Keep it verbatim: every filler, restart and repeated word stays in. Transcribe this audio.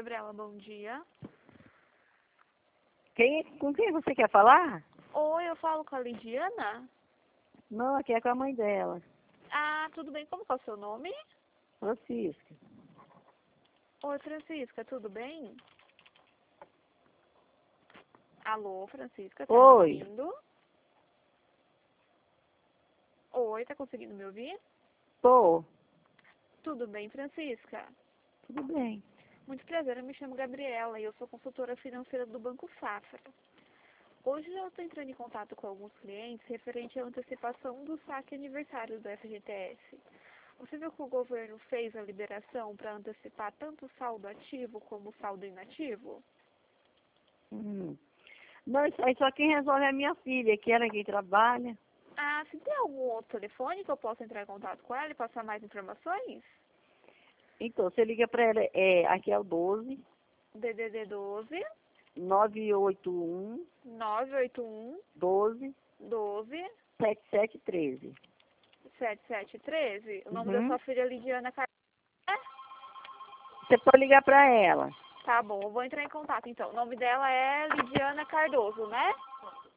Gabriela, bom dia. Quem, com quem você quer falar? Oi, eu falo com a Lidiana? Não, aqui é com a mãe dela, Ah, tudo bem, como que é o seu nome? Francisca. Oi, Francisca, tudo bem? Alô, Francisca, tá Oi. me ouvindo? Oi, tá conseguindo me ouvir? Tô. Tudo bem, Francisca? Tudo bem. Muito prazer, eu me chamo Gabriela e eu sou consultora financeira do Banco Safra. Hoje eu estou entrando em contato com alguns clientes referente à antecipação do saque aniversário do F G T S. Você viu que o governo fez a liberação para antecipar tanto o saldo ativo como o saldo inativo? Hum. Não, isso aí só quem resolve é a minha filha, que ela quem trabalha. Ah, se tem algum outro telefone que eu possa entrar em contato com ela e passar mais informações? Então, você liga pra ela, é, aqui é o doze, D D D doze, nove oito um, nove oito um, doze, doze, sete sete treze. sete sete um três. O nome da Uhum. sua filha é Lidiana Car... Você pode ligar pra ela. Tá bom, eu vou entrar em contato então. O nome dela é Lidiana Cardoso, né?